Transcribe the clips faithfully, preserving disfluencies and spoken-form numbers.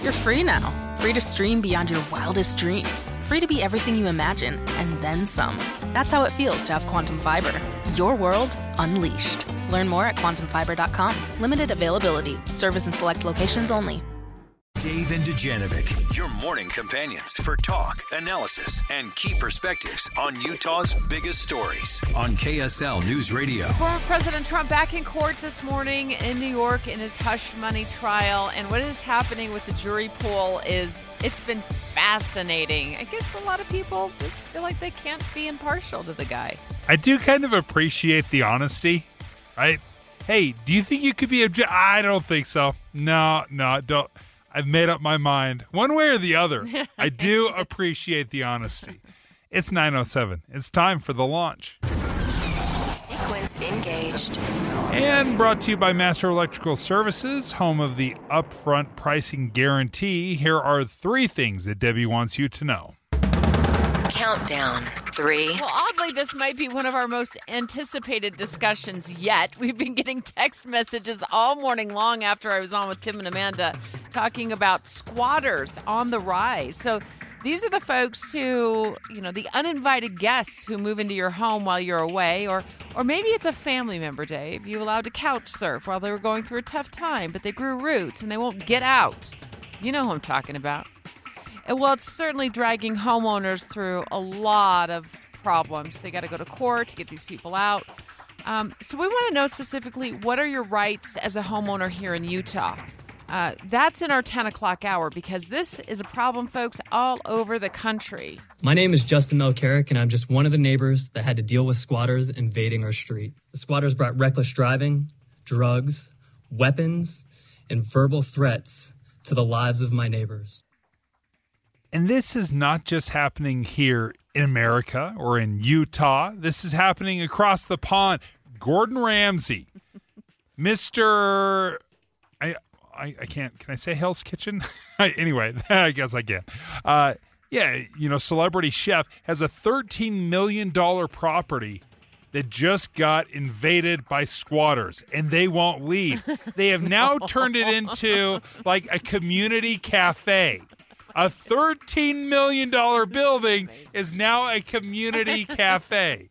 You're free now. Free to stream beyond your wildest dreams. Free to be everything you imagine, and then some. That's how it feels to have Quantum Fiber. Your world unleashed. Learn more at quantum fiber dot com. Limited availability. Service in select locations only. Dave and Dujanovic, your morning companions for talk, analysis, and key perspectives on Utah's biggest stories on K S L News Radio. Former President Trump back in court this morning in New York in his hush money trial. And what is happening with the jury pool is it's been fascinating. I guess a lot of people just feel like they can't be impartial to the guy. I do kind of appreciate the honesty, right? Hey, do you think you could be object? I don't think so. No, no, don't. I've made up my mind. One way or the other. I do appreciate the honesty. It's nine oh seven. It's time for the launch. Sequence engaged. And brought to you by Master Electrical Services, home of the upfront pricing guarantee. Here are three things that Debbie wants you to know. Countdown. Three. Well, oddly, this might be one of our most anticipated discussions yet. We've been getting text messages all morning long after I was on with Tim and Amanda talking about squatters on the rise. So these are the folks who, you know, the uninvited guests who move into your home while you're away, or or maybe it's a family member, Dave, you allowed to couch surf while they were going through a tough time, but they grew roots and they won't get out. You know who I'm talking about. And well, it's certainly dragging homeowners through a lot of problems. They got to go to court to get these people out. Um, so we want to know specifically, what are your rights as a homeowner here in Utah? Uh, that's in our ten o'clock hour, because this is a problem, folks, all over the country. My name is Justin Melcarrick, and I'm just one of the neighbors that had to deal with squatters invading our street. The squatters brought reckless driving, drugs, weapons, and verbal threats to the lives of my neighbors. And this is not just happening here in America or in Utah. This is happening across the pond. Gordon Ramsay, Mister I, I I can't. Can I say Hell's Kitchen? Anyway, I guess I can. Uh, yeah, you know, celebrity chef has a thirteen million dollars property that just got invaded by squatters, and they won't leave. They have now turned it into like a community cafe. A thirteen million dollars building is now a community cafe.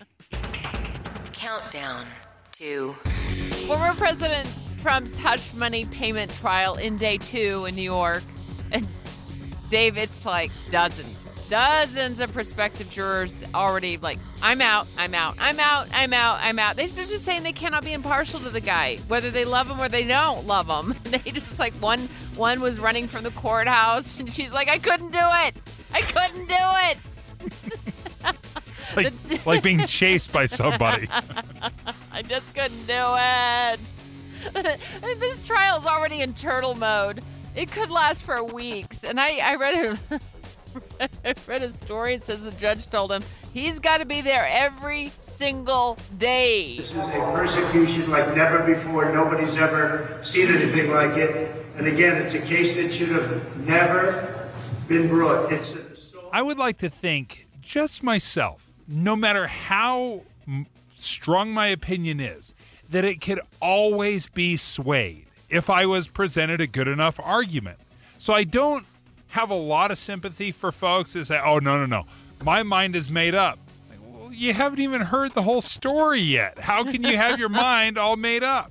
Countdown to... Former President Trump's hush money payment trial in day two in New York. And Dave, it's like dozens, dozens of prospective jurors already like, I'm out, I'm out, I'm out, I'm out, I'm out. They're just saying they cannot be impartial to the guy, whether they love him or they don't love him. They just like, one one was running from the courthouse, and she's like, I couldn't do it. I couldn't do it. like, like being chased by somebody. I just couldn't do it. This trial is already in turtle mode. It could last for weeks. And I, I read a, I read a story. It says the judge told him he's got to be there every single day. This is a persecution like never before. Nobody's ever seen anything like it. And again, it's a case that should have never been brought. It's a, so- I would like to think, just myself, no matter how m- strong my opinion is, that it could always be swayed if I was presented a good enough argument. So I don't have a lot of sympathy for folks that say, oh, no, no, no, my mind is made up. Well, you haven't even heard the whole story yet. How can you have your mind all made up?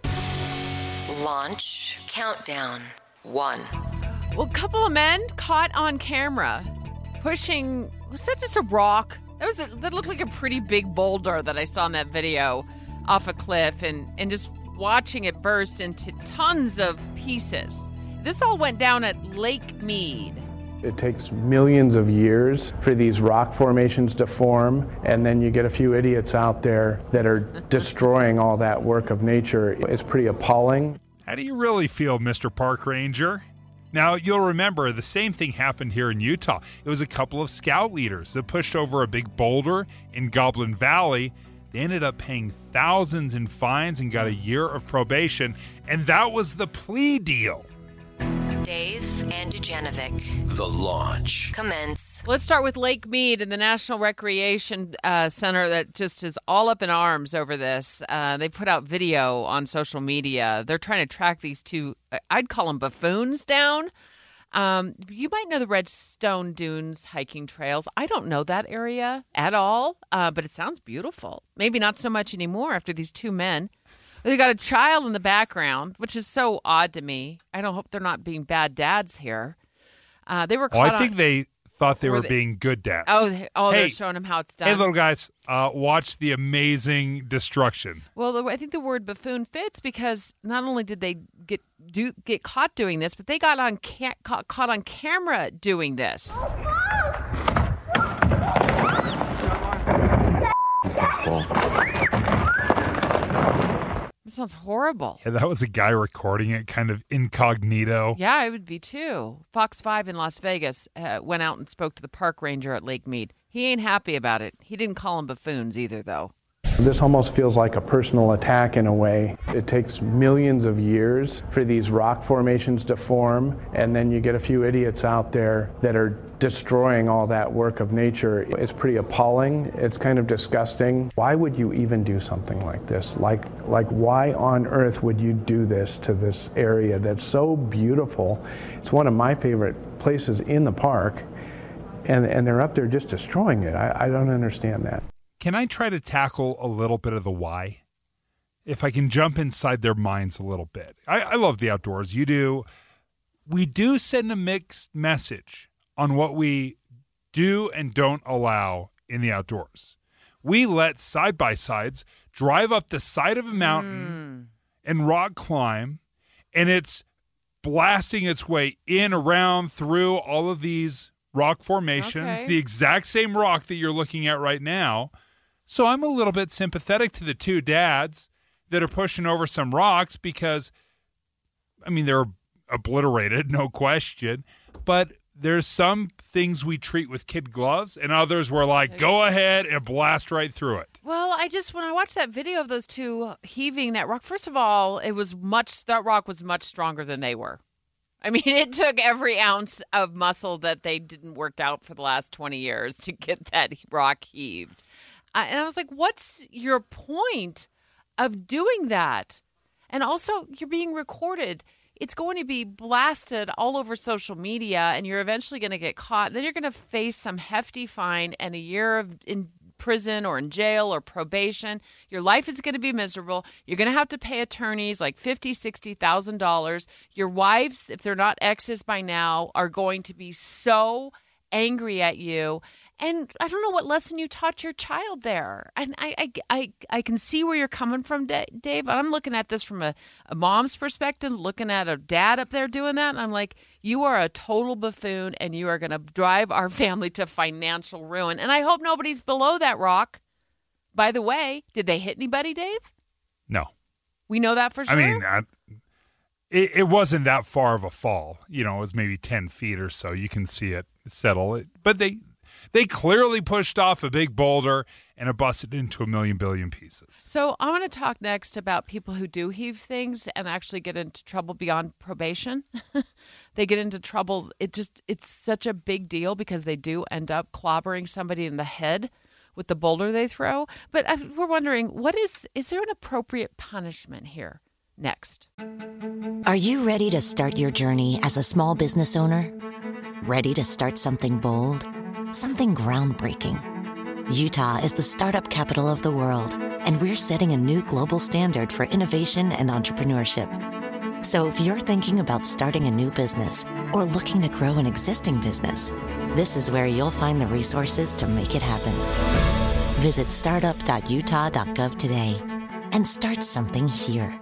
Launch countdown. One. Well, a couple of men caught on camera pushing, was that just a rock? That was a, that looked like a pretty big boulder that I saw in that video off a cliff, and, and just watching it burst into tons of pieces. This all went down at Lake Mead. It takes millions of years for these rock formations to form, and then you get a few idiots out there that are destroying all that work of nature. It's pretty appalling. How do you really feel, Mister Park Ranger? Now, you'll remember the same thing happened here in Utah. It was a couple of scout leaders that pushed over a big boulder in Goblin Valley. They ended up paying thousands in fines and got a year of probation, and that was the plea deal. Dave and Dujanovic. The launch. Commence. Let's start with Lake Mead and the National Recreation uh, Center that just is all up in arms over this. Uh, they put out video on social media. They're trying to track these two, I'd call them buffoons, down. Um, you might know the Redstone Dunes hiking trails. I don't know that area at all, uh, but it sounds beautiful. Maybe not so much anymore after these two men. They got a child in the background, which is so odd to me. I don't hope they're not being bad dads here. Uh, they were. Oh, I caught think on, they thought they were they, being good dads. Oh, they, oh, hey, they're showing them how it's done. Hey, little guys, uh, watch the amazing destruction. Well, the, I think the word buffoon fits because not only did they get do get caught doing this, but they got on ca- caught, caught on camera doing this. That sounds horrible. Yeah, that was a guy recording it kind of incognito. Yeah, I would be too. Fox five in Las Vegas uh, went out and spoke to the park ranger at Lake Mead. He ain't happy about it. He didn't call them buffoons either, though. This almost feels like a personal attack in a way. It takes millions of years for these rock formations to form, and then you get a few idiots out there that are destroying all that work of nature. It's pretty appalling. It's kind of disgusting. Why would you even do something like this? Like, like why on earth would you do this to this area that's so beautiful? It's one of my favorite places in the park, and, and they're up there just destroying it. I, I don't understand that. Can I try to tackle a little bit of the why? If I can jump inside their minds a little bit. I, I love the outdoors. You do. We do send a mixed message on what we do and don't allow in the outdoors. We let side-by-sides drive up the side of a mountain mm. and rock climb, and it's blasting its way in, around, through all of these rock formations, okay. the exact same rock that you're looking at right now. So I'm a little bit sympathetic to the two dads that are pushing over some rocks because, I mean, they're obliterated, no question. But there's some things we treat with kid gloves, and others we're like, go ahead and blast right through it. Well, I just, when I watched that video of those two heaving that rock, first of all, it was much, that rock was much stronger than they were. I mean, it took every ounce of muscle that they didn't work out for the last twenty years to get that rock heaved. Uh, and I was like, what's your point of doing that? And also, you're being recorded. It's going to be blasted all over social media, and you're eventually going to get caught. Then you're going to face some hefty fine and a year of in prison or in jail or probation. Your life is going to be miserable. You're going to have to pay attorneys like fifty thousand dollars, sixty thousand dollars. Your wives, if they're not exes by now, are going to be so angry at you. And I don't know what lesson you taught your child there. And I I, I, I can see where you're coming from, Dave. I'm looking at this from a, a mom's perspective, looking at a dad up there doing that. And I'm like, you are a total buffoon, and you are going to drive our family to financial ruin. And I hope nobody's below that rock. By the way, did they hit anybody, Dave? No. We know that for sure? I mean, I, it, it wasn't that far of a fall. You know, it was maybe ten feet or so. You can see it settle. It, but they... They clearly pushed off a big boulder and it busted into a million billion pieces. So I want to talk next about people who do heave things and actually get into trouble beyond probation. They get into trouble. It just it's such a big deal because they do end up clobbering somebody in the head with the boulder they throw. But I, we're wondering, what is is there an appropriate punishment here? Next. Are you ready to start your journey as a small business owner? Ready to start something bold? Something groundbreaking. Utah is the startup capital of the world, and we're setting a new global standard for innovation and entrepreneurship. So if you're thinking about starting a new business or looking to grow an existing business, this is where you'll find the resources to make it happen. Visit startup dot utah dot gov today and start something here.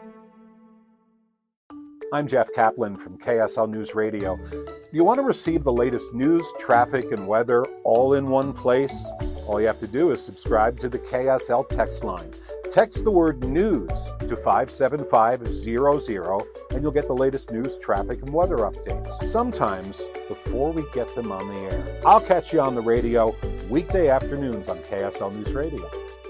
I'm Jeff Kaplan from K S L News Radio. Do you want to receive the latest news, traffic, and weather all in one place? All you have to do is subscribe to the K S L text line. Text the word news to five seven five zero zero and you'll get the latest news, traffic, and weather updates, sometimes before we get them on the air. I'll catch you on the radio weekday afternoons on K S L News Radio.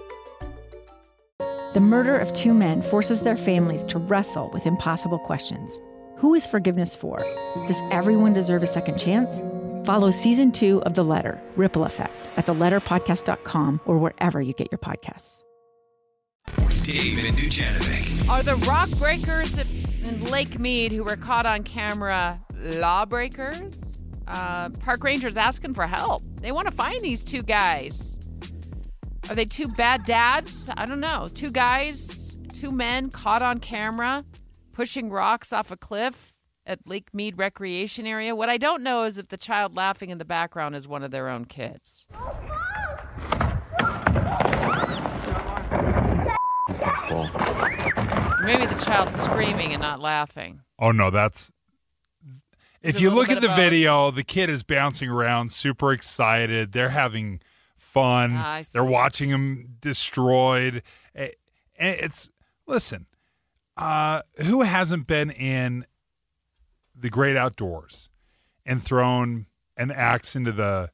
The murder of two men forces their families to wrestle with impossible questions. Who is forgiveness for? Does everyone deserve a second chance? Follow season two of The Letter, Ripple Effect, at the letter podcast dot com or wherever you get your podcasts. Dave and Dujanovic. Are the rock breakers in Lake Mead who were caught on camera lawbreakers. Uh, park rangers asking for help. They want to find these two guys. Are they two bad dads? I don't know. Two guys, two men caught on camera pushing rocks off a cliff at Lake Mead Recreation Area. What I don't know is if the child laughing in the background is one of their own kids. Maybe the child's screaming and not laughing. Oh, no, that's... If you look at the video, the kid is bouncing around, super excited. They're having fun. Ah, They're watching him destroyed. And it's... Listen, uh, who hasn't been in the great outdoors and thrown an axe into the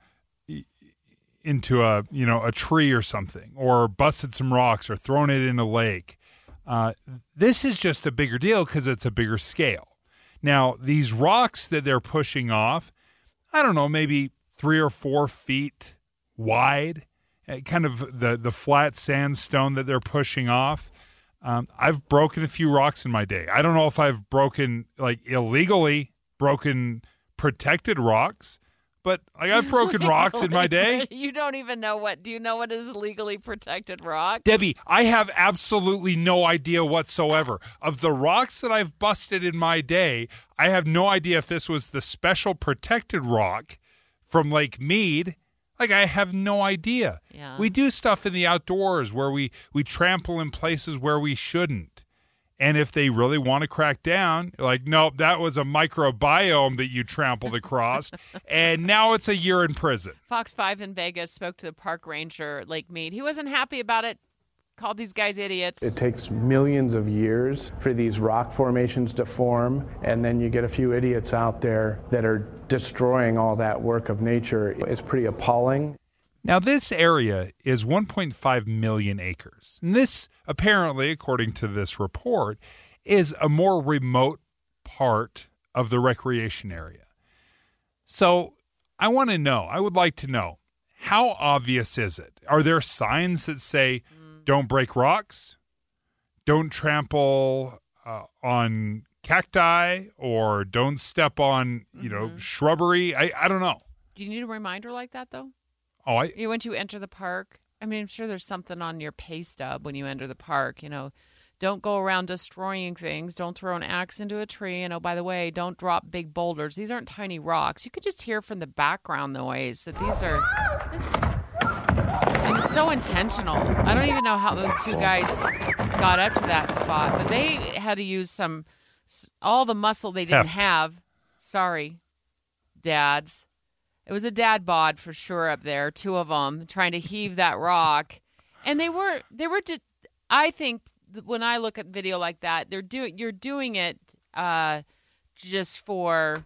into a you know a tree or something, or busted some rocks or thrown it in a lake? Uh, this is just a bigger deal because it's a bigger scale. Now, these rocks that they're pushing off, I don't know, maybe three or four feet wide, kind of the the flat sandstone that they're pushing off. Um, I've broken a few rocks in my day. I don't know if I've broken, like, illegally broken protected rocks, but like I've broken rocks in my day. You don't even know what. Do you know what is legally protected rock? Debbie, I have absolutely no idea whatsoever. Of the rocks that I've busted in my day, I have no idea if this was the special protected rock from Lake Mead. Like, I have no idea. Yeah. We do stuff in the outdoors where we, we trample in places where we shouldn't. And if they really want to crack down, like, nope, that was a microbiome that you trampled across, and now it's a year in prison. Fox five in Vegas spoke to the park ranger at Lake Mead. He wasn't happy about it, called these guys idiots. It takes millions of years for these rock formations to form, and then you get a few idiots out there that are destroying all that work of nature. It's pretty appalling. Now, this area is one point five million acres. And this, apparently, according to this report, is a more remote part of the recreation area. So I want to know, I would like to know, how obvious is it? Are there signs that say, mm. don't break rocks, don't trample uh, on cacti, or don't step on, you mm-hmm. know, shrubbery? I, I don't know. Do you need a reminder like that, though? Oh, I, you, once you enter the park, I mean, I'm sure there's something on your pay stub when you enter the park. You know, don't go around destroying things. Don't throw an axe into a tree. And, oh, by the way, don't drop big boulders. These aren't tiny rocks. You could just hear from the background noise that these are... This, and it's so intentional. I don't even know how those two guys got up to that spot, but they had to use some... all the muscle they didn't Heft. have. Sorry, dads. It was a dad bod for sure up there, two of them trying to heave that rock. And they were, they were, just, I think when I look at video like that, they're doing, you're doing it uh, just for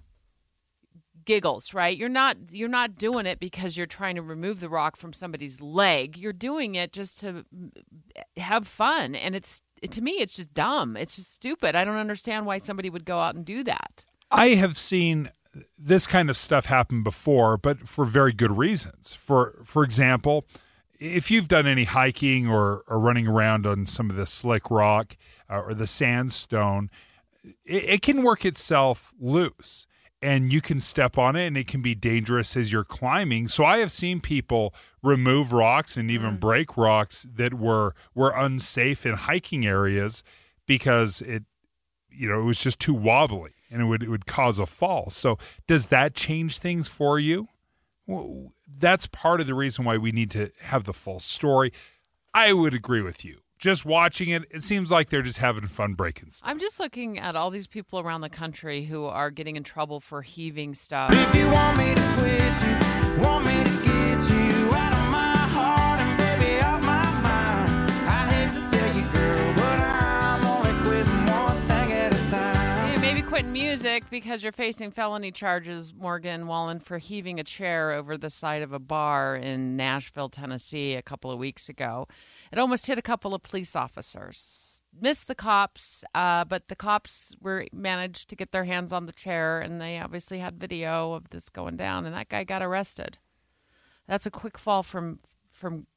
giggles, right? You're not, you're not doing it because you're trying to remove the rock from somebody's leg. You're doing it just to have fun. And it's, to me, it's just dumb. It's just stupid. I don't understand why somebody would go out and do that. I have seen this kind of stuff happened before, but for very good reasons. For for example, if you've done any hiking or, or running around on some of the slick rock uh, or the sandstone, it, it can work itself loose, and you can step on it, and it can be dangerous as you're climbing. So I have seen people remove rocks and even mm. break rocks that were were unsafe in hiking areas because it, you know, it was just too wobbly. And it would it would cause a fall. So does that change things for you? Well, that's part of the reason why we need to have the full story. I would agree with you. Just watching it, it seems like they're just having fun breaking stuff. I'm just looking at all these people around the country who are getting in trouble for heaving stuff. If you want me to quit you, want me to get you out of my heart and baby off my mind. I hate to tell you, girl, but I'm only quitting one thing at a time. Yeah, maybe quitting music because you're facing felony charges, Morgan Wallen, for heaving a chair over the side of a bar in Nashville, Tennessee a couple of weeks ago. It almost hit a couple of police officers. Missed the cops, uh, but the cops were managed to get their hands on the chair, and they obviously had video of this going down, and that guy got arrested. That's a quick fall from from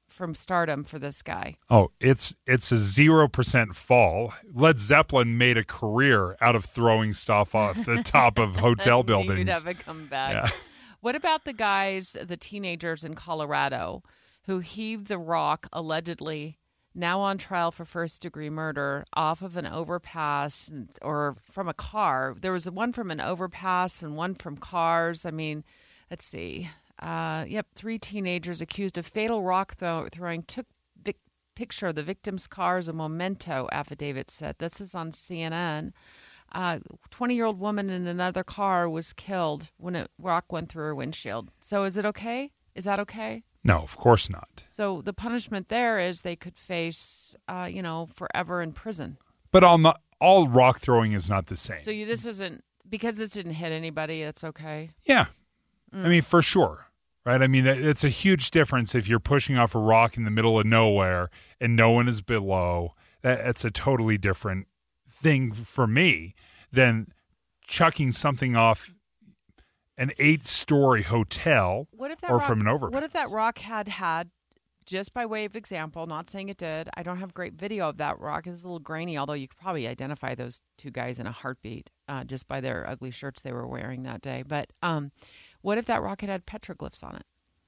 from stardom for this guy. Oh, it's it's a zero percent fall. Led Zeppelin made a career out of throwing stuff off the top of hotel buildings. You'd have it come back. Yeah. What about the guys, the teenagers in Colorado, who heaved the rock allegedly, now on trial for first-degree murder, off of an overpass or from a car? There was one from an overpass and one from cars. I mean, let's see. Uh, yep, three teenagers accused of fatal rock throw- throwing took vic- picture of the victim's car as a memento, affidavit said. This is on C N N. Uh, twenty-year-old woman in another car was killed when a rock went through her windshield. So is it okay? Is that okay? No, of course not. So the punishment there is they could face, uh, you know, forever in prison. But all, not, all rock throwing is not the same. So you, this isn't, because this didn't hit anybody, it's okay? Yeah. Mm. I mean, for sure. Right? I mean, it's a huge difference if you're pushing off a rock in the middle of nowhere and no one is below. That, that's a totally different thing for me than chucking something off an eight-story hotel what if that or rock, from an overpass. What if that rock had had, just by way of example, not saying it did, I don't have great video of that rock. It's a little grainy, although you could probably identify those two guys in a heartbeat uh, just by their ugly shirts they were wearing that day. But um, what if that rock had had petroglyphs on it?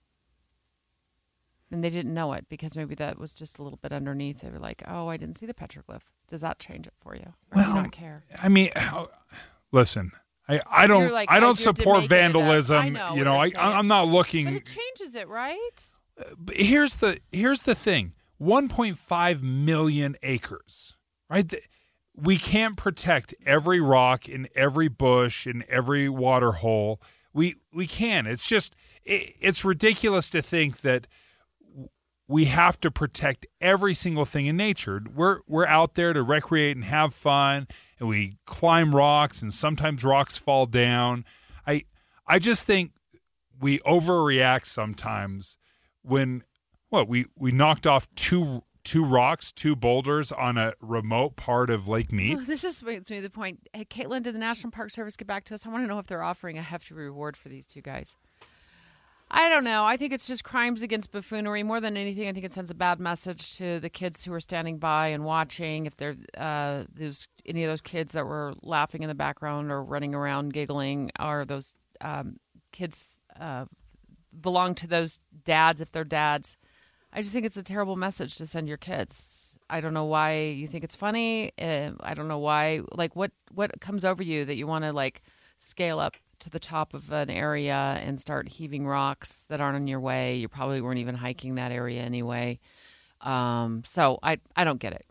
And they didn't know it because maybe that was just a little bit underneath. They were like, oh, I didn't see the petroglyph. Does that change it for you? Or Well, do you not care? I mean, listen, I, I don't You're like, I oh, don't you're support making it up. vandalism. I know you what know, you're I, saying. I'm not looking. But it changes it, right? But here's the here's the thing: one point five million acres, right? The- We can't protect every rock in every bush in every water hole. We we can. It's just it, it's ridiculous to think that we have to protect every single thing in nature. We're we're out there to recreate and have fun, and we climb rocks, and sometimes rocks fall down. I I just think we overreact sometimes when what we, we knocked off two two rocks, two boulders on a remote part of Lake Mead. Oh, this just brings me to the point. Hey, Caitlin, did the National Park Service get back to us? I want to know if they're offering a hefty reward for these two guys. I don't know. I think it's just crimes against buffoonery. More than anything, I think it sends a bad message to the kids who are standing by and watching. If they're uh, those any of those kids that were laughing in the background or running around giggling, or those um, kids uh, belong to those dads if they're dads. I just think it's a terrible message to send your kids. I don't know why you think it's funny. Uh, I don't know why. Like, what what comes over you that you want to like scale up to the top of an area and start heaving rocks that aren't in your way? You probably weren't even hiking that area anyway. Um, so I I don't get it.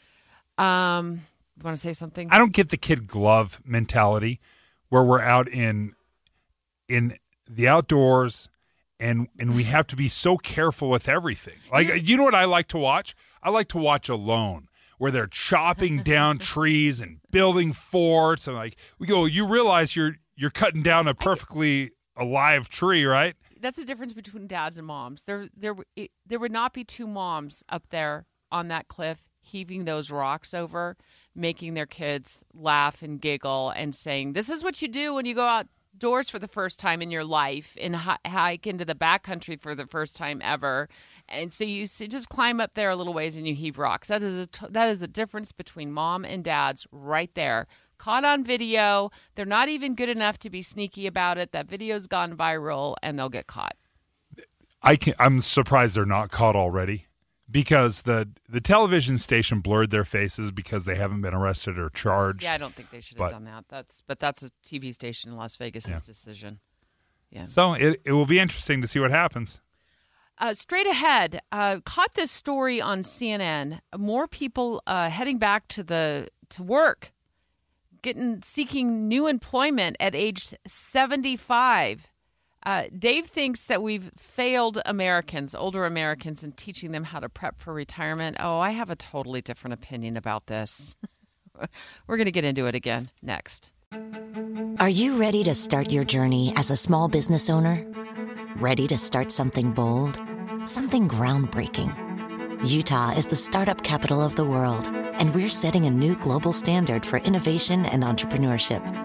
Um, you want to say something? I don't get the kid glove mentality where we're out in in the outdoors and and we have to be so careful with everything. Like, you know what I like to watch? I like to watch Alone, where they're chopping down trees and building forts, and like we go, you realize you're you're cutting down a perfectly alive tree, right? That's the difference between dads and moms. There, there, it, there would not be two moms up there on that cliff heaving those rocks over, making their kids laugh and giggle and saying, "This is what you do when you go outdoors for the first time in your life and hi- hike into the backcountry for the first time ever." And so you see, just climb up there a little ways and you heave rocks. That is a t- that is a difference between mom and dads right there. Caught on video. They're not even good enough to be sneaky about it. That video's gone viral and they'll get caught. I can, I'm surprised they're not caught already, because the the television station blurred their faces because they haven't been arrested or charged. Yeah, I don't think they should have but, done that. That's but that's a T V station in Las Vegas' Yeah. decision. Yeah. So it it will be interesting to see what happens. Uh, straight ahead, uh, caught this story on C N N. More people uh, heading back to the to work, getting seeking new employment at age seventy-five. Uh, Dave thinks that we've failed Americans, older Americans, in teaching them how to prep for retirement. Oh, I have a totally different opinion about this. We're going to get into it again next. Are you ready to start your journey as a small business owner? Ready to start something bold? Something groundbreaking? Utah is the startup capital of the world, and we're setting a new global standard for innovation and entrepreneurship.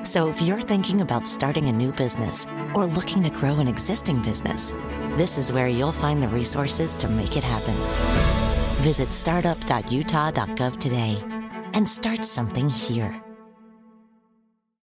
So if you're thinking about starting a new business or looking to grow an existing business, this is where you'll find the resources to make it happen. Visit startup dot utah dot gov today and start something here.